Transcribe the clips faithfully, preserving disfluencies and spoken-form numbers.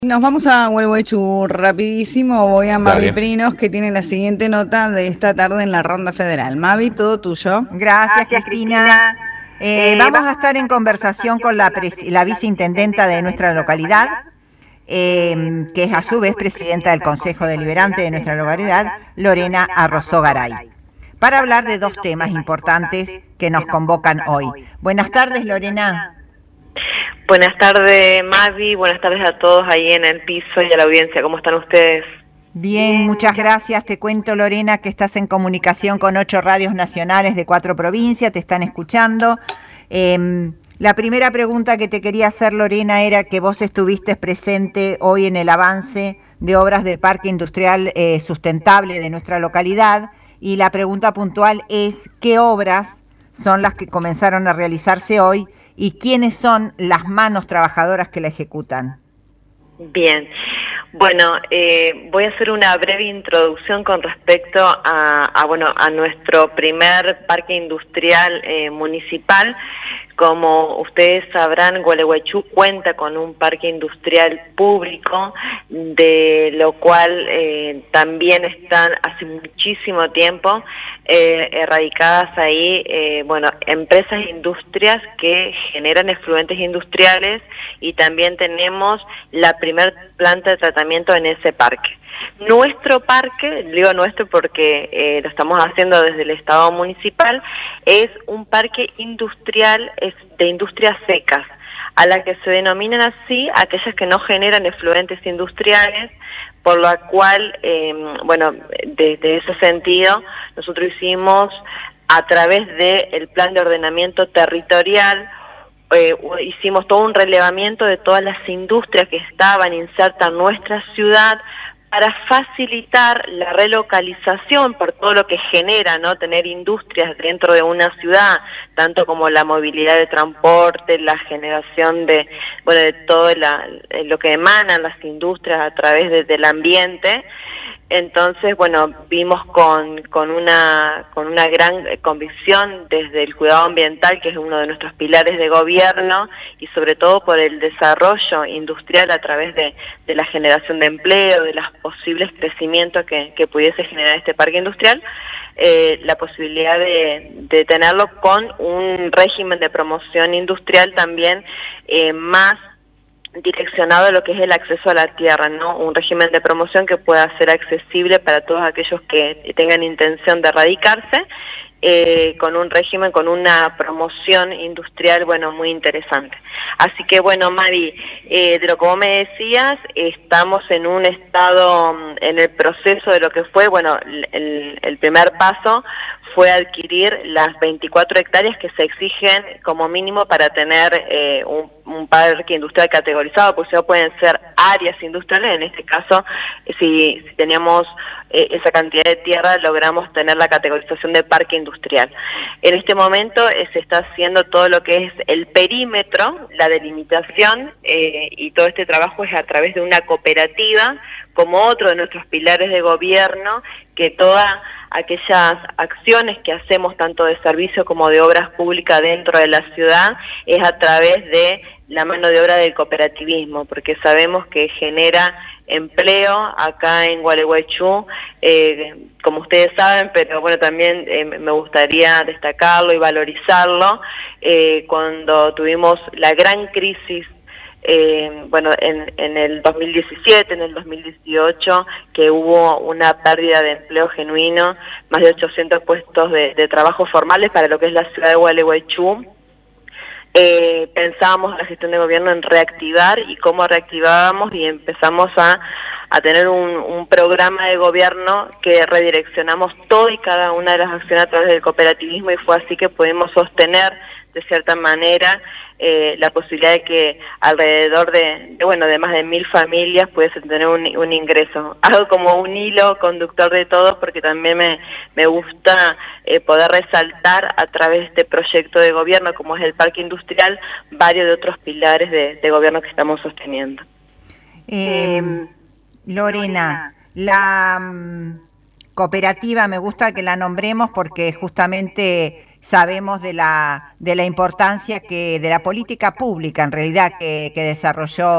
Nos vamos a Huelhuechu rapidísimo. Voy a Mavi Dale. Prinos, que tiene la siguiente nota de esta tarde en la ronda federal. Mavi, todo tuyo. Gracias, Cristina. Eh, vamos a estar en conversación con la, la viceintendenta de nuestra localidad, eh, que es a su vez presidenta del Consejo Deliberante de nuestra localidad, Lorena Arrozó Garay, para hablar de dos temas importantes que nos convocan hoy. Buenas tardes, Lorena. Buenas tardes, Mavi. Buenas tardes a todos ahí en el piso y a la audiencia. ¿Cómo están ustedes? Bien, muchas gracias. Te cuento, Lorena, que estás en comunicación con ocho radios nacionales de cuatro provincias, te están escuchando. Eh, la primera pregunta que te quería hacer, Lorena, era que vos estuviste presente hoy en el avance de obras del Parque Industrial eh, Sustentable de nuestra localidad, y la pregunta puntual es: ¿qué obras son las que comenzaron a realizarse hoy y quiénes son las manos trabajadoras que la ejecutan? Bien, bueno, eh, voy a hacer una breve introducción con respecto a, a, bueno, a nuestro primer parque industrial eh, municipal. Como ustedes sabrán, Gualeguaychú cuenta con un parque industrial público, de lo cual eh, también están hace muchísimo tiempo eh, erradicadas ahí, eh, bueno, empresas e industrias que generan efluentes industriales, y también tenemos la primer planta de tratamiento en ese parque. Nuestro parque, digo nuestro porque eh, lo estamos haciendo desde el Estado municipal, es un parque industrial es de industrias secas, a la que se denominan así aquellas que no generan efluentes industriales, por lo cual, eh, bueno, desde ese sentido, nosotros hicimos a través del plan de ordenamiento territorial, Eh, hicimos todo un relevamiento de todas las industrias que estaban insertas en nuestra ciudad para facilitar la relocalización por todo lo que genera, ¿no?, tener industrias dentro de una ciudad, tanto como la movilidad de transporte, la generación de, bueno, de todo la, lo que emanan las industrias a través de, del ambiente. Entonces, bueno, vimos con, con, una, con una gran convicción desde el cuidado ambiental, que es uno de nuestros pilares de gobierno, y sobre todo por el desarrollo industrial a través de, de la generación de empleo, de los posibles crecimientos que, que pudiese generar este parque industrial, eh, la posibilidad de, de tenerlo con un régimen de promoción industrial también eh, más direccionado a lo que es el acceso a la tierra, ¿no? Un régimen de promoción que pueda ser accesible para todos aquellos que tengan intención de radicarse, eh, con un régimen, con una promoción industrial, bueno, muy interesante. Así que, bueno, Mari, eh, de lo que vos me decías, estamos en un estado, en el proceso de lo que fue, bueno, el, el primer paso fue adquirir las veinticuatro hectáreas que se exigen como mínimo para tener eh, un, un parque industrial categorizado, porque ya pueden ser áreas industriales. En este caso, si, si teníamos eh, esa cantidad de tierra, logramos tener la categorización de parque industrial. En este momento eh, se está haciendo todo lo que es el perímetro, la delimitación, eh, y todo este trabajo es a través de una cooperativa, como otro de nuestros pilares de gobierno, que todas aquellas acciones que hacemos tanto de servicio como de obras públicas dentro de la ciudad es a través de la mano de obra del cooperativismo, porque sabemos que genera empleo acá en Gualeguaychú, eh, como ustedes saben, pero bueno, también eh, me gustaría destacarlo y valorizarlo. Eh, cuando tuvimos la gran crisis, Eh, bueno, en, en el dos mil diecisiete, en el dos mil dieciocho, que hubo una pérdida de empleo genuino, más de ochocientos puestos de, de trabajo formales para lo que es la ciudad de Gualeguaychú. Eh, pensábamos en la gestión de gobierno en reactivar y cómo reactivábamos, y empezamos a, a tener un, un programa de gobierno que redireccionamos toda y cada una de las acciones a través del cooperativismo, y fue así que pudimos sostener de cierta manera eh, la posibilidad de que alrededor de, de, bueno, de más de mil familias pudiesen tener un, un ingreso. Hago como un hilo conductor de todos, porque también me, me gusta eh, poder resaltar a través de este proyecto de gobierno, como es el parque industrial, varios de otros pilares de, de gobierno que estamos sosteniendo. Eh, Lorena, la um, cooperativa, me gusta que la nombremos porque justamente sabemos de la, de la importancia que de la política pública, en realidad, que, que desarrolló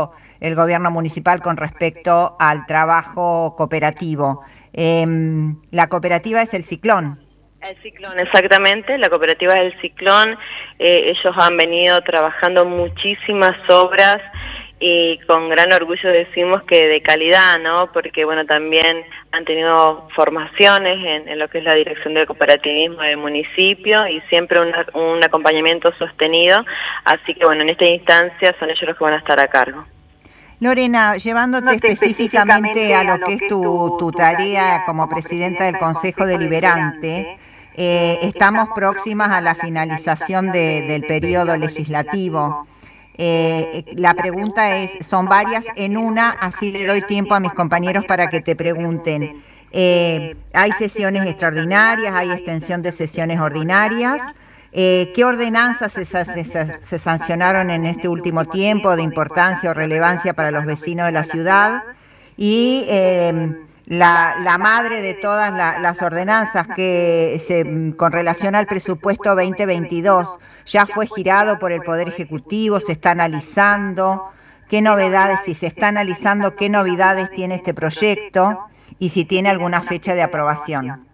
el gobierno municipal con respecto al trabajo cooperativo. Eh, la cooperativa es el Ciclón. El Ciclón, exactamente, la cooperativa es el Ciclón. Eh, ellos han venido trabajando muchísimas obras y con gran orgullo decimos que de calidad, ¿no? Porque bueno, también han tenido formaciones en, en lo que es la dirección del cooperativismo del municipio y siempre una, un acompañamiento sostenido, así que bueno, en esta instancia son ellos los que van a estar a cargo. Lorena, llevándote específicamente a lo que es tu, tu tarea como presidenta del Consejo Deliberante, eh, estamos próximas a la finalización de, del periodo legislativo. Eh, la pregunta es, son varias en una, así le doy tiempo a mis compañeros para que te pregunten. Eh, ¿Hay sesiones extraordinarias? ¿Hay extensión de sesiones ordinarias? Eh, ¿Qué ordenanzas se, se, se sancionaron en este último tiempo de importancia o relevancia para los vecinos de la ciudad? Y eh, la, la madre de todas la, las ordenanzas que se, con relación al presupuesto veinte veintidós, ya fue girado por el Poder Ejecutivo, se está analizando, qué novedades, si se está analizando qué novedades tiene este proyecto y si tiene alguna fecha de aprobación.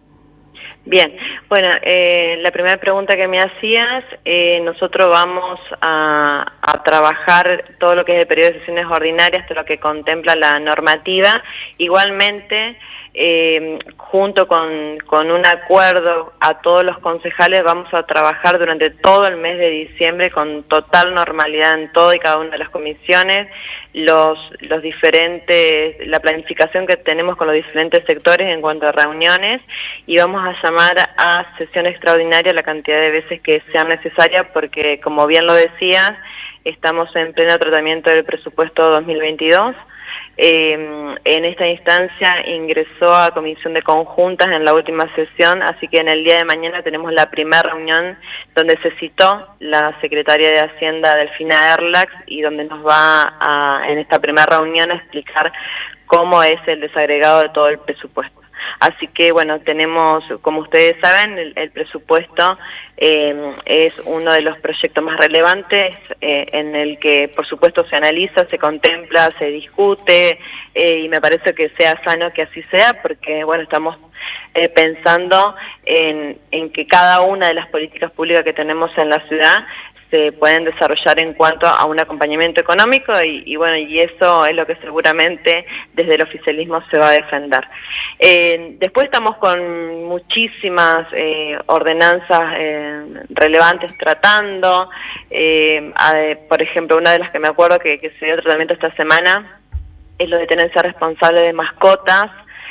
Bien, bueno, eh, la primera pregunta que me hacías, eh, nosotros vamos a, a trabajar todo lo que es el periodo de sesiones ordinarias, todo lo que contempla la normativa. Igualmente, eh, junto con, con un acuerdo a todos los concejales, vamos a trabajar durante todo el mes de diciembre con total normalidad en todo y cada una de las comisiones, los, los diferentes, la planificación que tenemos con los diferentes sectores en cuanto a reuniones, y vamos a llamar a sesión extraordinaria la cantidad de veces que sea necesaria, porque como bien lo decías, estamos en pleno tratamiento del presupuesto dos mil veintidós. Eh, en esta instancia ingresó a comisión de conjuntas en la última sesión, así que en el día de mañana tenemos la primera reunión donde se citó la secretaria de Hacienda Delfina Erlax y donde nos va a, en esta primera reunión a explicar cómo es el desagregado de todo el presupuesto. Así que bueno, tenemos, como ustedes saben, el, el presupuesto eh, es uno de los proyectos más relevantes eh, en el que por supuesto se analiza, se contempla, se discute eh, y me parece que sea sano que así sea, porque bueno, estamos eh, pensando en, en que cada una de las políticas públicas que tenemos en la ciudad se pueden desarrollar en cuanto a un acompañamiento económico y, y bueno, y eso es lo que seguramente desde el oficialismo se va a defender. Eh, después estamos con muchísimas eh, ordenanzas eh, relevantes tratando, eh, a, por ejemplo, una de las que me acuerdo que, que se dio tratamiento esta semana es lo de tenencia responsable de mascotas.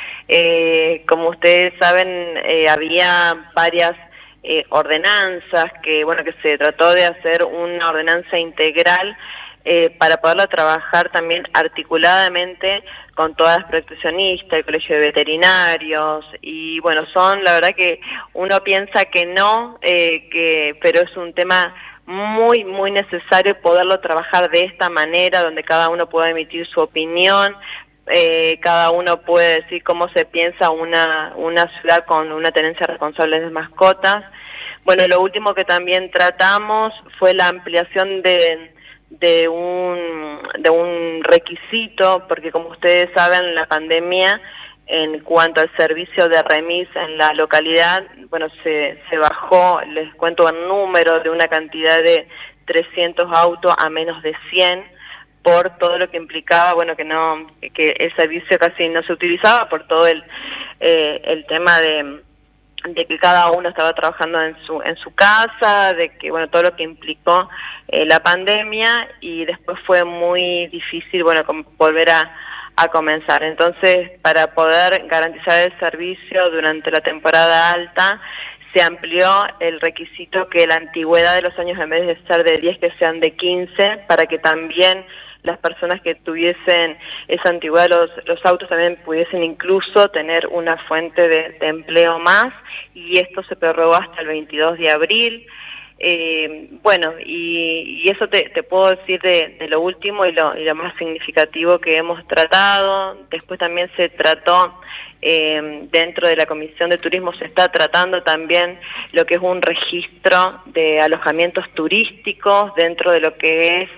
Eh, como ustedes saben, eh, había varias Eh, ordenanzas, que bueno, que se trató de hacer una ordenanza integral eh, para poderla trabajar también articuladamente con todas las proteccionistas, el Colegio de Veterinarios, y bueno, son, la verdad que uno piensa que no, eh, que, pero es un tema muy, muy necesario poderlo trabajar de esta manera, donde cada uno pueda emitir su opinión. Eh, cada uno puede decir cómo se piensa una, una ciudad con una tenencia responsable de mascotas. Bueno, lo último que también tratamos fue la ampliación de, de, un, de un requisito, porque como ustedes saben, la pandemia, en cuanto al servicio de remis en la localidad, bueno, se, se bajó, les cuento el número, de una cantidad de trescientos autos a menos de cien, por todo lo que implicaba, bueno, que no, que el servicio casi no se utilizaba, por todo el, eh, el tema de, de que cada uno estaba trabajando en su, en su casa, de que, bueno, todo lo que implicó eh, la pandemia, y después fue muy difícil, bueno, volver a, a comenzar. Entonces, para poder garantizar el servicio durante la temporada alta, se amplió el requisito que la antigüedad de los años, en vez de ser de diez, que sean de quince, para que también las personas que tuviesen esa antigüedad, los, los autos también pudiesen incluso tener una fuente de, de empleo más, y esto se prorrogó hasta el veintidós de abril. Eh, bueno, y, y eso te, te puedo decir de, de lo último y lo, y lo más significativo que hemos tratado. Después también se trató, eh, dentro de la Comisión de Turismo se está tratando también lo que es un registro de alojamientos turísticos dentro de lo que es,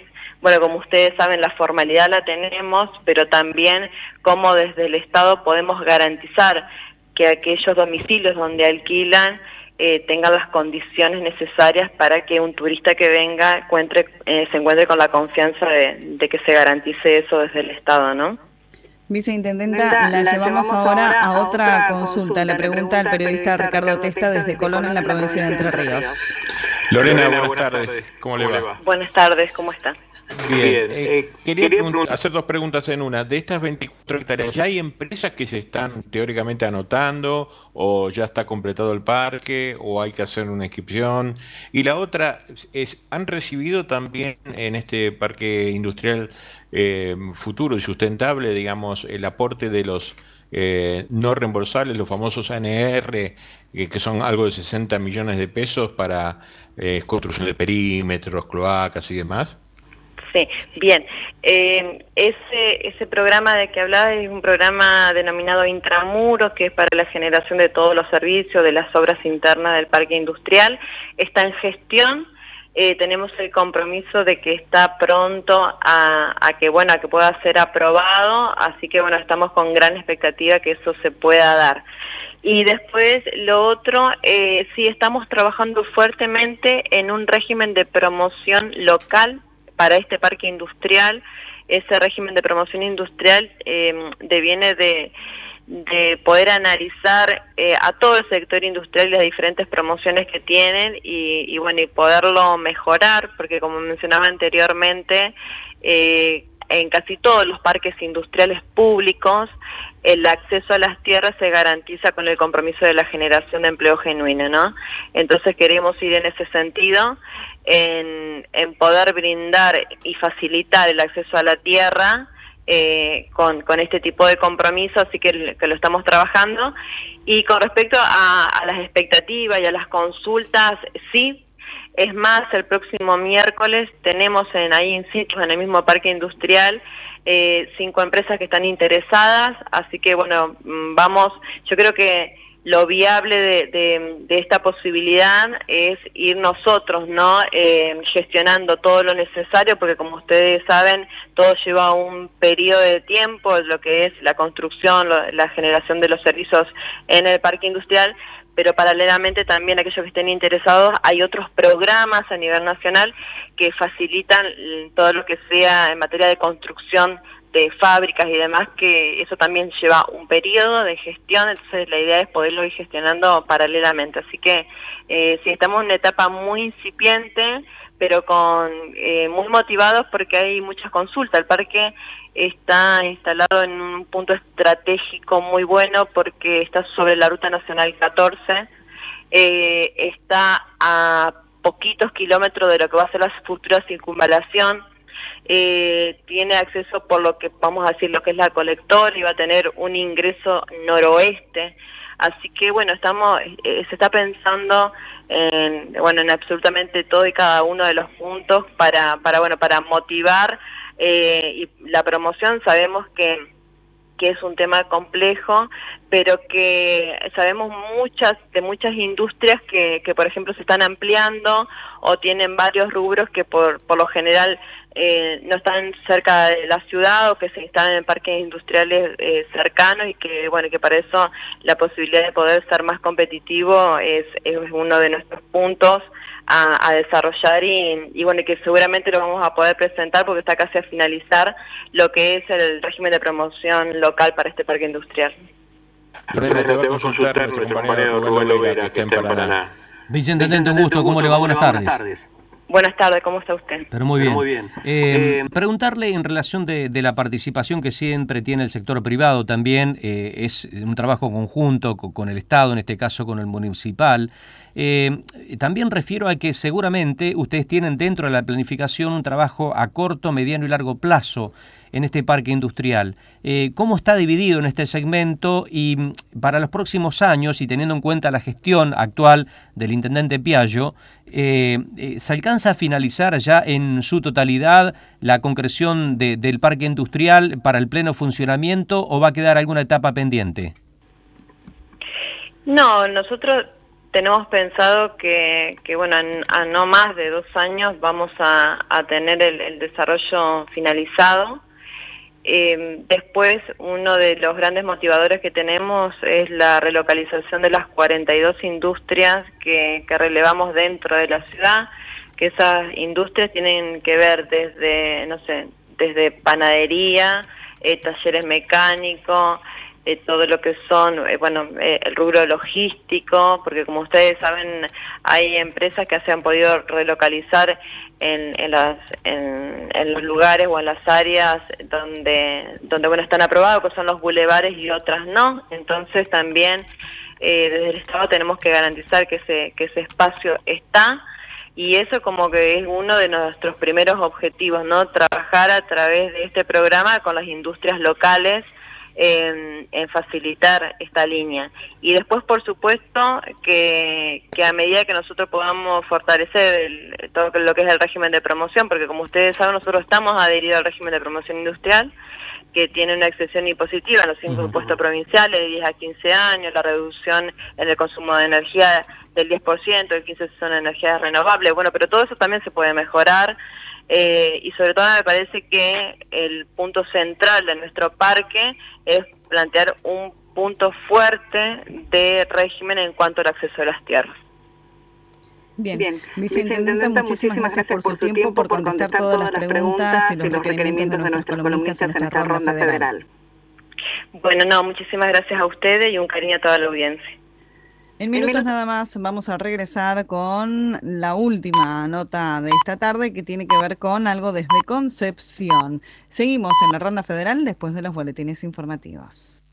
bueno, como ustedes saben, la formalidad la tenemos, pero también cómo desde el Estado podemos garantizar que aquellos domicilios donde alquilan eh, tengan las condiciones necesarias para que un turista que venga encuentre, eh, se encuentre con la confianza de, de que se garantice eso desde el Estado, ¿no? Viceintendenta, la, la llevamos ahora a otra consulta. consulta. Le pregunta al periodista Ricardo Testa desde Colón, en la provincia de Entre Ríos. Lorena, buenas tardes. ¿Cómo le va? Buenas tardes, ¿cómo está? Bien, eh, quería hacer dos preguntas en una. De estas veinticuatro hectáreas, ¿ya hay empresas que se están teóricamente anotando o ya está completado el parque o hay que hacer una inscripción? Y la otra es, ¿han recibido también en este parque industrial eh, futuro y sustentable, digamos, el aporte de los eh, no reembolsables, los famosos A N R, eh, que son algo de sesenta millones de pesos para eh, construcción de perímetros, cloacas y demás? Sí, bien. Eh, ese, ese programa de que hablaba es un programa denominado Intramuros, que es para la generación de todos los servicios de las obras internas del parque industrial. Está en gestión. Eh, tenemos el compromiso de que está pronto a, a que bueno a que pueda ser aprobado, así que bueno, estamos con gran expectativa que eso se pueda dar. Y después lo otro, eh, sí estamos trabajando fuertemente en un régimen de promoción local para este parque industrial. Ese régimen de promoción industrial eh, deviene de, de poder analizar eh, a todo el sector industrial y las diferentes promociones que tienen y, y bueno y poderlo mejorar, porque como mencionaba anteriormente, eh, en casi todos los parques industriales públicos el acceso a las tierras se garantiza con el compromiso de la generación de empleo genuino, ¿no? Entonces queremos ir en ese sentido, en, en poder brindar y facilitar el acceso a la tierra eh, con, con este tipo de compromiso, así que, que lo estamos trabajando. Y con respecto a, a las expectativas y a las consultas, sí. Es más, el próximo miércoles tenemos en ahí in situ, en el mismo parque industrial, eh, cinco empresas que están interesadas, así que bueno, vamos, yo creo que lo viable de, de, de esta posibilidad es ir nosotros, ¿no? Eh, gestionando todo lo necesario, porque como ustedes saben, todo lleva un periodo de tiempo, lo que es la construcción, lo, la generación de los servicios en el parque industrial, pero paralelamente también aquellos que estén interesados, hay otros programas a nivel nacional que facilitan todo lo que sea en materia de construcción de fábricas y demás, que eso también lleva un periodo de gestión, entonces la idea es poderlo ir gestionando paralelamente. Así que eh, sí, estamos en una etapa muy incipiente, pero con eh, muy motivados porque hay muchas consultas. El parque está instalado en un punto estratégico muy bueno porque está sobre la Ruta Nacional catorce, eh, está a poquitos kilómetros de lo que va a ser la futura circunvalación, eh, tiene acceso por lo que vamos a decir lo que es la colectora y va a tener un ingreso noroeste. Así que bueno, estamos, eh, se está pensando en, bueno, en absolutamente todo y cada uno de los puntos para, para, bueno, para motivar eh, y la promoción. Sabemos que, que es un tema complejo, pero que sabemos muchas de muchas industrias que, que por ejemplo se están ampliando o tienen varios rubros que por, por lo general eh, no están cerca de la ciudad o que se instalan en parques industriales eh, cercanos y que bueno que para eso la posibilidad de poder ser más competitivo es, es uno de nuestros puntos a, a desarrollar y, y bueno que seguramente lo vamos a poder presentar porque está casi a finalizar lo que es el régimen de promoción local para este parque industrial. Lorena, te va a consultar a nuestro compañero Rubén Lovera, que está en Paraná. Viceintendente, un gusto, ¿cómo le va? Buenas tardes. Buenas tardes, ¿cómo está usted? Pero muy bien. Pero muy bien. Eh, eh, preguntarle en relación de, de la participación que siempre tiene el sector privado también, eh, es un trabajo conjunto con, con el Estado, en este caso con el municipal. Eh, también refiero a que seguramente ustedes tienen dentro de la planificación un trabajo a corto, mediano y largo plazo en este parque industrial. Eh, ¿Cómo está dividido en este segmento? Y para los próximos años, y teniendo en cuenta la gestión actual del intendente Piaggio, eh, eh, ¿se alcanza a finalizar ya en su totalidad la concreción de, del parque industrial para el pleno funcionamiento o va a quedar alguna etapa pendiente? No, nosotros tenemos pensado que, que bueno, en, a no más de dos años vamos a, a tener el, el desarrollo finalizado. Eh, después, uno de los grandes motivadores que tenemos es la relocalización de las cuarenta y dos industrias que, que relevamos dentro de la ciudad, que esas industrias tienen que ver desde, no sé, desde panadería, eh, talleres mecánicos, eh, todo lo que son, eh, bueno, eh, el rubro logístico, porque como ustedes saben, hay empresas que se han podido relocalizar en, en, las, en, en los lugares o en las áreas donde, donde bueno, están aprobados, que son los bulevares, y otras no. Entonces también eh, desde el Estado tenemos que garantizar que ese, que ese espacio está, y eso como que es uno de nuestros primeros objetivos, ¿no? Trabajar a través de este programa con las industrias locales en, en facilitar esta línea. Y después, por supuesto, que, que a medida que nosotros podamos fortalecer el, todo lo que es el régimen de promoción, porque como ustedes saben, nosotros estamos adheridos al régimen de promoción industrial, que tiene una excepción impositiva en los cinco impuestos provinciales de diez a quince años, la reducción en el consumo de energía del diez por ciento, el quince por ciento son energías renovables. Bueno, pero todo eso también se puede mejorar, eh, y sobre todo me parece que el punto central de nuestro parque es plantear un punto fuerte de régimen en cuanto al acceso a las tierras. Bien, Bien. Viceintendenta, muchísimas gracias por su tiempo, por contestar todas las preguntas y los requerimientos de nuestros columnistas en esta ronda federal. Bueno, no, muchísimas gracias a ustedes y un cariño a toda la audiencia. En minutos en nada más vamos a regresar con la última nota de esta tarde, que tiene que ver con algo desde Concepción. Seguimos en la ronda federal después de los boletines informativos.